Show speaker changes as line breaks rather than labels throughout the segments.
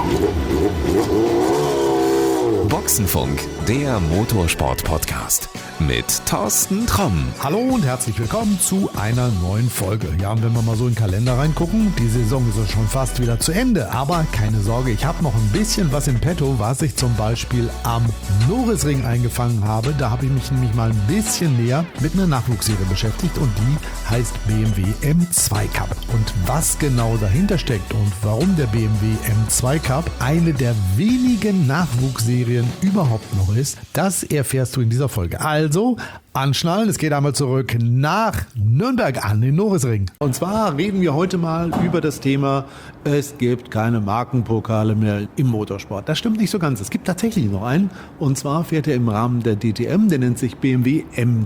Boxenfunk, der Motorsport-Podcast mit Thorsten Tromm.
Hallo und herzlich willkommen zu einer neuen Folge. Ja, und wenn wir mal so in den Kalender reingucken, die Saison ist ja schon fast wieder zu Ende. Aber keine Sorge, ich habe noch ein bisschen was im Petto, was ich zum Beispiel am Norrisring eingefangen habe. Da habe ich mich nämlich mal ein bisschen näher mit einer Nachwuchsserie beschäftigt und die heißt BMW M2 Cup. Und was genau dahinter steckt und warum der BMW M2 Cup eine der wenigen Nachwuchsserien überhaupt noch ist, das erfährst du in dieser Folge. Also anschnallen, es geht einmal zurück nach Nürnberg an den Norrisring. Und zwar reden wir heute mal über das Thema, es gibt keine Markenpokale mehr im Motorsport. Das stimmt nicht so ganz. Es gibt tatsächlich noch einen. Und zwar fährt er im Rahmen der DTM, der nennt sich BMW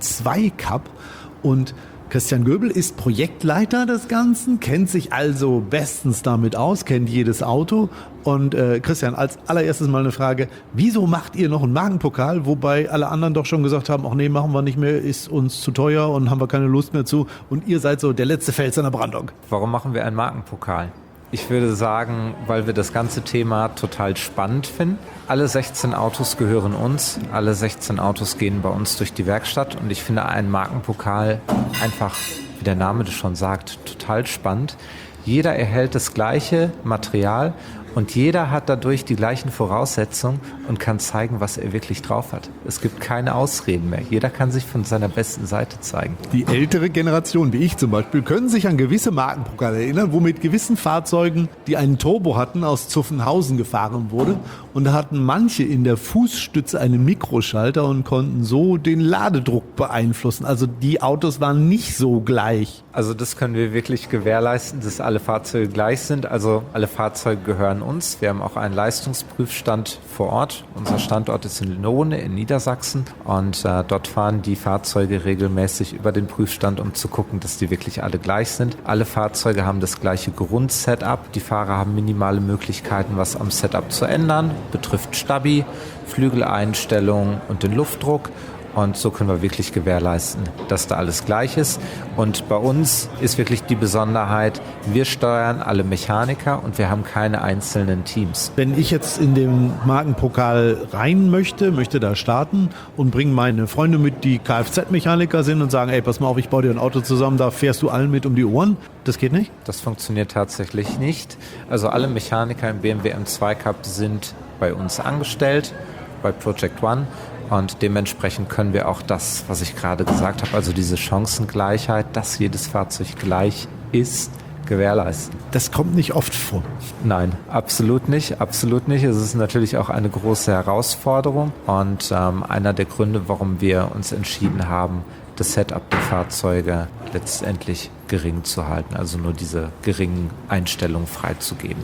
M2 Cup. Und Christian Göbel ist Projektleiter des Ganzen, kennt sich also bestens damit aus, kennt jedes Auto. Und Christian, als allererstes mal eine Frage, wieso macht ihr noch einen Markenpokal, wobei alle anderen doch schon gesagt haben, ach nee, machen wir nicht mehr, ist uns zu teuer und haben wir keine Lust mehr zu und ihr seid so der letzte Fels in der Brandung?
Warum machen wir einen Markenpokal? Ich würde sagen, weil wir das ganze Thema total spannend finden. Alle 16 Autos gehören uns, alle 16 Autos gehen bei uns durch die Werkstatt und ich finde einen Markenpokal einfach, wie der Name das schon sagt, total spannend. Jeder erhält das gleiche Material und jeder hat dadurch die gleichen Voraussetzungen und kann zeigen, was er wirklich drauf hat. Es gibt keine Ausreden mehr. Jeder kann sich von seiner besten Seite zeigen.
Die ältere Generation, wie ich zum Beispiel, können sich an gewisse Markenpokale erinnern, wo mit gewissen Fahrzeugen, die einen Turbo hatten, aus Zuffenhausen gefahren wurde. Und da hatten manche in der Fußstütze einen Mikroschalter und konnten so den Ladedruck beeinflussen. Also die Autos waren nicht so gleich.
Also das können wir wirklich gewährleisten, dass alle Fahrzeuge gleich sind. Also alle Fahrzeuge gehören uns. Wir haben auch einen Leistungsprüfstand vor Ort. Unser Standort ist in Lohne in Niedersachsen und dort fahren die Fahrzeuge regelmäßig über den Prüfstand, um zu gucken, dass die wirklich alle gleich sind. Alle Fahrzeuge haben das gleiche Grundsetup. Die Fahrer haben minimale Möglichkeiten, was am Setup zu ändern. Betrifft Stabi, Flügeleinstellungen und den Luftdruck. Und so können wir wirklich gewährleisten, dass da alles gleich ist. Und bei uns ist wirklich die Besonderheit, wir steuern alle Mechaniker und wir haben keine einzelnen Teams.
Wenn ich jetzt in den Markenpokal rein möchte da starten und bringe meine Freunde mit, die Kfz-Mechaniker sind und sagen, ey, pass mal auf, ich baue dir ein Auto zusammen, da fährst du allen mit um die Ohren. Das geht nicht?
Das funktioniert tatsächlich nicht. Also alle Mechaniker im BMW M2 Cup sind bei uns angestellt, bei Project One. Und dementsprechend können wir auch das, was ich gerade gesagt habe, also diese Chancengleichheit, dass jedes Fahrzeug gleich ist, gewährleisten.
Das kommt nicht oft vor.
Nein, absolut nicht, absolut nicht. Es ist natürlich auch eine große Herausforderung und einer der Gründe, warum wir uns entschieden haben, das Setup der Fahrzeuge letztendlich gering zu halten, also nur diese geringen Einstellungen freizugeben.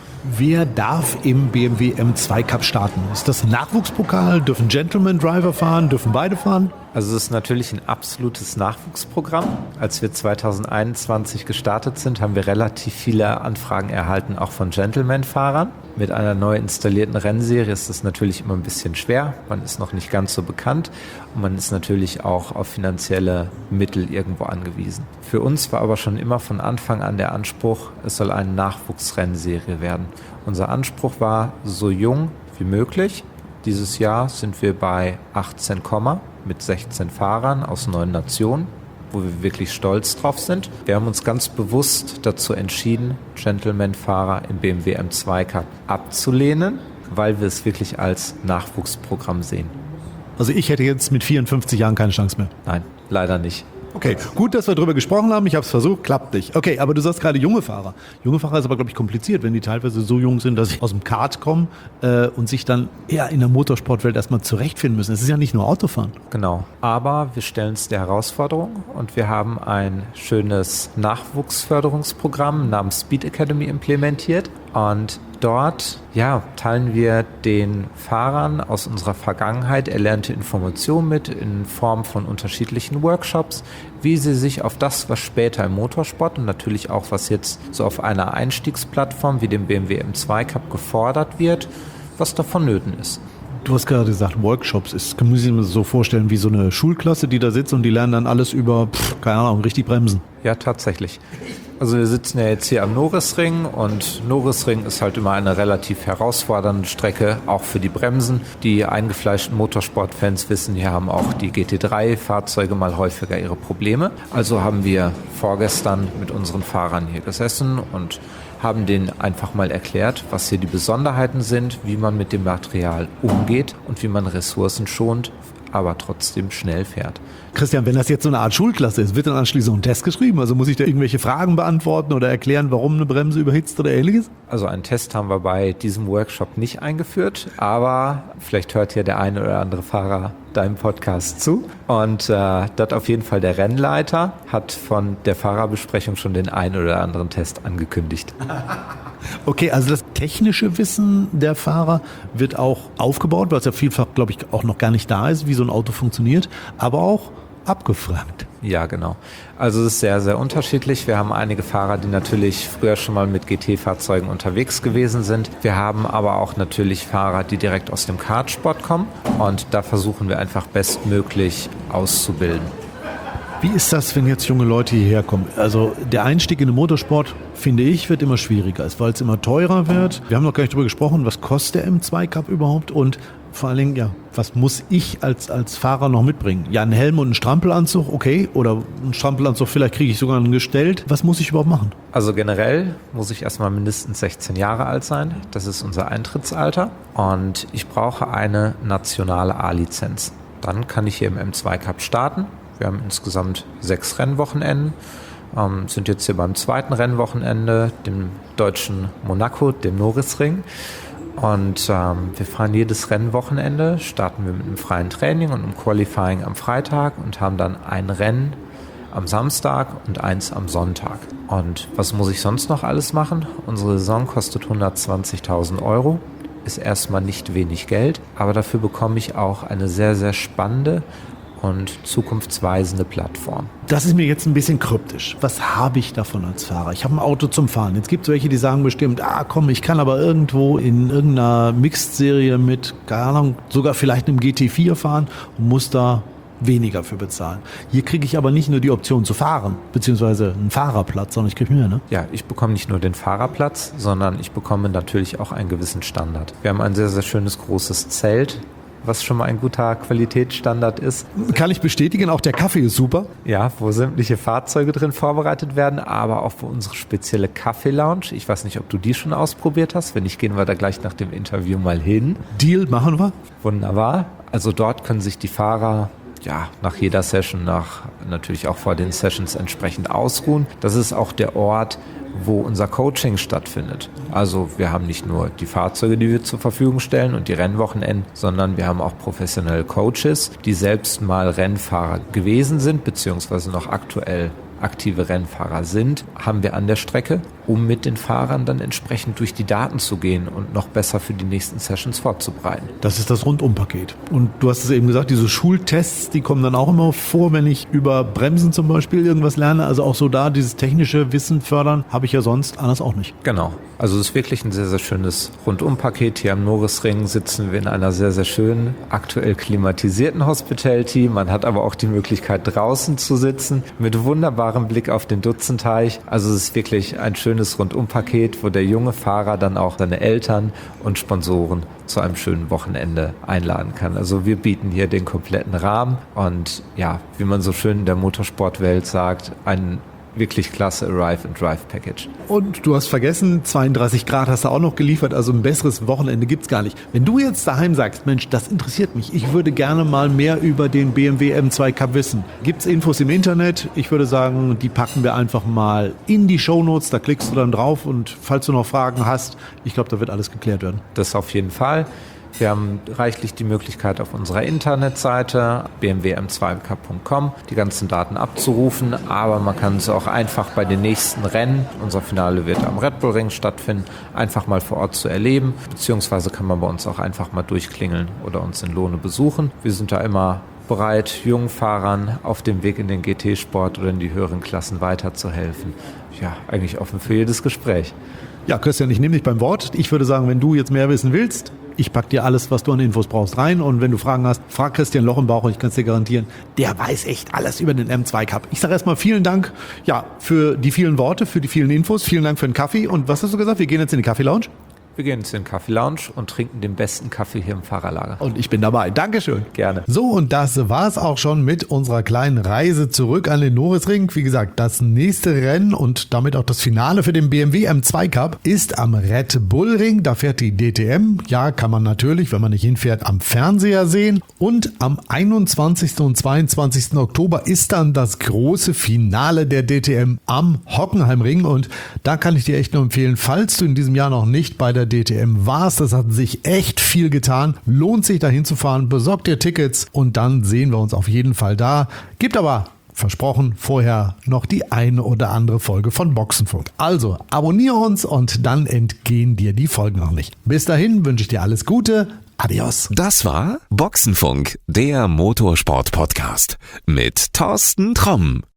Wer darf im BMW M2 Cup starten? Ist das ein Nachwuchspokal? Dürfen Gentleman-Driver fahren? Dürfen beide fahren?
Also es ist natürlich ein absolutes Nachwuchsprogramm. Als wir 2021 gestartet sind, haben wir relativ viele Anfragen erhalten, auch von Gentleman-Fahrern. Mit einer neu installierten Rennserie ist das natürlich immer ein bisschen schwer. Man ist noch nicht ganz so bekannt und man ist natürlich auch auf finanzielle Mittel irgendwo angewiesen. Für uns war aber schon immer von Anfang an der Anspruch, es soll eine Nachwuchsrennserie werden. Unser Anspruch war, so jung wie möglich. Dieses Jahr sind wir bei 18, mit 16 Fahrern aus 9 Nationen, wo wir wirklich stolz drauf sind. Wir haben uns ganz bewusst dazu entschieden, Gentleman-Fahrer im BMW M2 Cup abzulehnen, weil wir es wirklich als Nachwuchsprogramm sehen.
Also ich hätte jetzt mit 54 Jahren keine Chance mehr.
Nein, leider nicht.
Okay, gut, dass wir darüber gesprochen haben. Ich habe es versucht, klappt nicht. Okay, aber du sagst gerade junge Fahrer. Junge Fahrer ist aber, glaube ich, kompliziert, wenn die teilweise so jung sind, dass sie aus dem Kart kommen und sich dann eher in der Motorsportwelt erstmal zurechtfinden müssen. Es ist ja nicht nur Autofahren.
Genau, aber wir stellen es der Herausforderung und wir haben ein schönes Nachwuchsförderungsprogramm namens Speed Academy implementiert und dort teilen wir den Fahrern aus unserer Vergangenheit erlernte Informationen mit in Form von unterschiedlichen Workshops, wie sie sich auf das, was später im Motorsport und natürlich auch was jetzt so auf einer Einstiegsplattform wie dem BMW M2 Cup gefordert wird, was davon nöten ist.
Du hast gerade gesagt, Workshops. Das muss ich mir so vorstellen wie so eine Schulklasse, die da sitzt und die lernen dann alles über, keine Ahnung, richtig bremsen.
Ja, tatsächlich. Also wir sitzen ja jetzt hier am Norrisring und Norrisring ist halt immer eine relativ herausfordernde Strecke, auch für die Bremsen. Die eingefleischten Motorsportfans wissen, hier haben auch die GT3-Fahrzeuge mal häufiger ihre Probleme. Also haben wir vorgestern mit unseren Fahrern hier gesessen und haben denen einfach mal erklärt, was hier die Besonderheiten sind, wie man mit dem Material umgeht und wie man Ressourcen schont, aber trotzdem schnell fährt.
Christian, wenn das jetzt so eine Art Schulklasse ist, wird dann anschließend ein Test geschrieben? Also muss ich da irgendwelche Fragen beantworten oder erklären, warum eine Bremse überhitzt oder ähnliches?
Also einen Test haben wir bei diesem Workshop nicht eingeführt, aber vielleicht hört ja der eine oder andere Fahrer deinem Podcast zu. Und das auf jeden Fall der Rennleiter hat von der Fahrerbesprechung schon den einen oder anderen Test angekündigt.
Okay, also das technische Wissen der Fahrer wird auch aufgebaut, weil es ja vielfach, glaube ich, auch noch gar nicht da ist, wie so ein Auto funktioniert, aber auch abgefragt.
Ja, genau. Also es ist sehr, sehr unterschiedlich. Wir haben einige Fahrer, die natürlich früher schon mal mit GT-Fahrzeugen unterwegs gewesen sind. Wir haben aber auch natürlich Fahrer, die direkt aus dem Kartsport kommen. Und da versuchen wir einfach bestmöglich auszubilden.
Wie ist das, wenn jetzt junge Leute hierher kommen? Also der Einstieg in den Motorsport, finde ich, wird immer schwieriger, weil es immer teurer wird. Wir haben noch gar nicht darüber gesprochen, was kostet der M2 Cup überhaupt und vor allen Dingen, ja, was muss ich als Fahrer noch mitbringen? Ja, einen Helm und einen Strampelanzug, okay, oder einen Strampelanzug, vielleicht kriege ich sogar einen gestellt. Was muss ich überhaupt machen?
Also generell muss ich erstmal mindestens 16 Jahre alt sein. Das ist unser Eintrittsalter und ich brauche eine nationale A-Lizenz. Dann kann ich hier im M2 Cup starten. Wir haben insgesamt 6 Rennwochenenden, sind jetzt hier beim 2. Rennwochenende, dem deutschen Monaco, dem Norrisring. Und wir fahren jedes Rennwochenende, starten wir mit einem freien Training und einem Qualifying am Freitag und haben dann ein Rennen am Samstag und eins am Sonntag. Und was muss ich sonst noch alles machen? Unsere Saison kostet 120.000 €, ist erstmal nicht wenig Geld, aber dafür bekomme ich auch eine sehr, sehr spannende und zukunftsweisende Plattform.
Das ist mir jetzt ein bisschen kryptisch. Was habe ich davon als Fahrer? Ich habe ein Auto zum Fahren. Jetzt gibt es welche, die sagen bestimmt, ich kann aber irgendwo in irgendeiner Mixed-Serie mit, keine Ahnung, sogar vielleicht einem GT4 fahren und muss da weniger für bezahlen. Hier kriege ich aber nicht nur die Option zu fahren, beziehungsweise einen Fahrerplatz, sondern ich kriege mehr, ne?
Ja, ich bekomme nicht nur den Fahrerplatz, sondern ich bekomme natürlich auch einen gewissen Standard. Wir haben ein sehr, sehr schönes großes Zelt, was schon mal ein guter Qualitätsstandard ist.
Kann ich bestätigen, auch der Kaffee ist super.
Ja, wo sämtliche Fahrzeuge drin vorbereitet werden, aber auch für unsere spezielle Kaffee-Lounge. Ich weiß nicht, ob du die schon ausprobiert hast. Wenn nicht, gehen wir da gleich nach dem Interview mal hin.
Deal, machen wir.
Wunderbar. Also dort können sich die Fahrer nach jeder Session, natürlich auch vor den Sessions entsprechend ausruhen. Das ist auch der Ort, wo unser Coaching stattfindet. Also wir haben nicht nur die Fahrzeuge, die wir zur Verfügung stellen und die Rennwochenenden, sondern wir haben auch professionelle Coaches, die selbst mal Rennfahrer gewesen sind, beziehungsweise noch aktuell aktive Rennfahrer sind, haben wir an der Strecke, um mit den Fahrern dann entsprechend durch die Daten zu gehen und noch besser für die nächsten Sessions vorzubereiten.
Das ist das Rundumpaket. Und du hast es eben gesagt, diese Schultests, die kommen dann auch immer vor, wenn ich über Bremsen zum Beispiel irgendwas lerne. Also auch so da dieses technische Wissen fördern, habe ich ja sonst anders auch nicht.
Genau. Also es ist wirklich ein sehr, sehr schönes Rundumpaket. Hier am Norrisring sitzen wir in einer sehr, sehr schönen, aktuell klimatisierten Hospitality. Man hat aber auch die Möglichkeit, draußen zu sitzen, mit wunderbarem Blick auf den Dutzenteich. Also es ist wirklich ein schönes Rundumpaket, wo der junge Fahrer dann auch seine Eltern und Sponsoren zu einem schönen Wochenende einladen kann. Also wir bieten hier den kompletten Rahmen und wie man so schön in der Motorsportwelt sagt, ein wirklich klasse Arrive-and-Drive-Package.
Und du hast vergessen, 32 Grad hast du auch noch geliefert, also ein besseres Wochenende gibt's gar nicht. Wenn du jetzt daheim sagst, Mensch, das interessiert mich, ich würde gerne mal mehr über den BMW M2 Cup wissen. Gibt's Infos im Internet? Ich würde sagen, die packen wir einfach mal in die Shownotes, da klickst du dann drauf und falls du noch Fragen hast, ich glaube, da wird alles geklärt werden.
Das auf jeden Fall. Wir haben reichlich die Möglichkeit auf unserer Internetseite bmwm2cup.com die ganzen Daten abzurufen, aber man kann es auch einfach bei den nächsten Rennen, unser Finale wird am Red Bull Ring stattfinden, einfach mal vor Ort zu erleben, beziehungsweise kann man bei uns auch einfach mal durchklingeln oder uns in Lohne besuchen. Wir sind da immer bereit, jungen Fahrern auf dem Weg in den GT-Sport oder in die höheren Klassen weiterzuhelfen. Ja, eigentlich offen für jedes Gespräch.
Ja, Christian, ich nehme dich beim Wort. Ich würde sagen, wenn du jetzt mehr wissen willst, Ich packe dir alles, was du an Infos brauchst, rein. Und wenn du Fragen hast, frag Christian Lochenbauch und ich kann es dir garantieren, der weiß echt alles über den M2 Cup. Ich sage erstmal vielen Dank für die vielen Worte, für die vielen Infos. Vielen Dank für den Kaffee. Und was hast du gesagt? Wir gehen jetzt in die Kaffee-Lounge?
Wir gehen jetzt in den Kaffee-Lounge und trinken den besten Kaffee hier im Fahrerlager.
Und ich bin dabei. Dankeschön.
Gerne.
So, und das war's auch schon mit unserer kleinen Reise zurück an den Norrisring. Wie gesagt, das nächste Rennen und damit auch das Finale für den BMW M2 Cup ist am Red Bull Ring. Da fährt die DTM. Ja, kann man natürlich, wenn man nicht hinfährt, am Fernseher sehen. Und am 21. und 22. Oktober ist dann das große Finale der DTM am Hockenheimring. Und da kann ich dir echt nur empfehlen, falls du in diesem Jahr noch nicht bei der DTM warst, das hat sich echt viel getan, lohnt sich dahin zu fahren, besorgt dir Tickets und dann sehen wir uns auf jeden Fall da. Gibt aber, versprochen, vorher noch die eine oder andere Folge von Boxenfunk. Also abonniere uns und dann entgehen dir die Folgen noch nicht. Bis dahin wünsche ich dir alles Gute. Adios.
Das war Boxenfunk, der Motorsport-Podcast mit Thorsten Tromm.